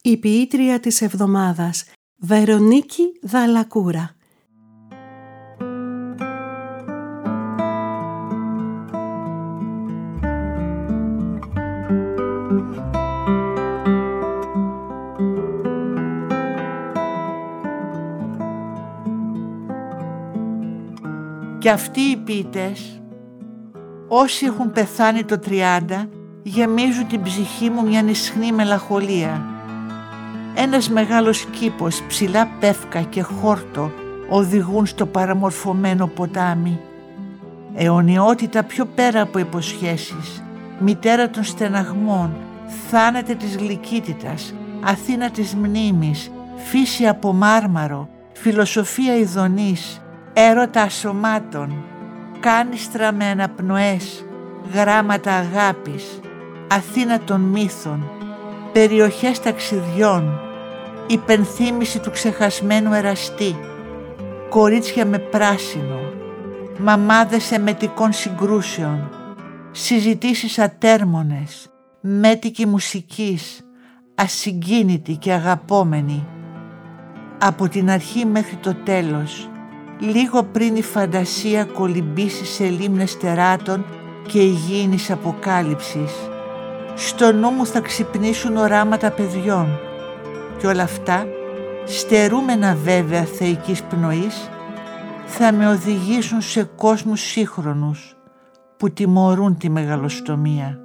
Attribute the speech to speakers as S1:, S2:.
S1: Η ποιήτρια της εβδομάδας, Βερονίκη Δαλακούρα.
S2: Και αυτοί οι ποιητές, όσοι έχουν πεθάνει το 30, γεμίζουν την ψυχή μου μια ισχνή μελαγχολία. Ένας μεγάλος κήπος, ψηλά πεύκα και χόρτο οδηγούν στο παραμορφωμένο ποτάμι. Αιωνιότητα πιο πέρα από υποσχέσεις, μητέρα των στεναγμών, θάνατε της γλυκύτητας, Αθήνα της μνήμης, φύση από μάρμαρο, φιλοσοφία ειδονής, έρωτα ασωμάτων, κάνιστρα με αναπνοές, γράμματα αγάπης, Αθήνα των μύθων, περιοχές ταξιδιών, υπενθύμηση του ξεχασμένου εραστή, κορίτσια με πράσινο, μαμάδες εμετικών συγκρούσεων, συζητήσεις ατέρμονες, μέτικη μουσικής, ασυγκίνητη και αγαπόμενη. Από την αρχή μέχρι το τέλος, λίγο πριν η φαντασία κολυμπήσει σε λίμνες τεράτων και υγιεινής αποκάλυψης, στο νου μου θα ξυπνήσουν οράματα παιδιών και όλα αυτά, στερούμενα βέβαια θεϊκής πνοής, θα με οδηγήσουν σε κόσμους σύγχρονους που τιμωρούν τη μεγαλοστομία.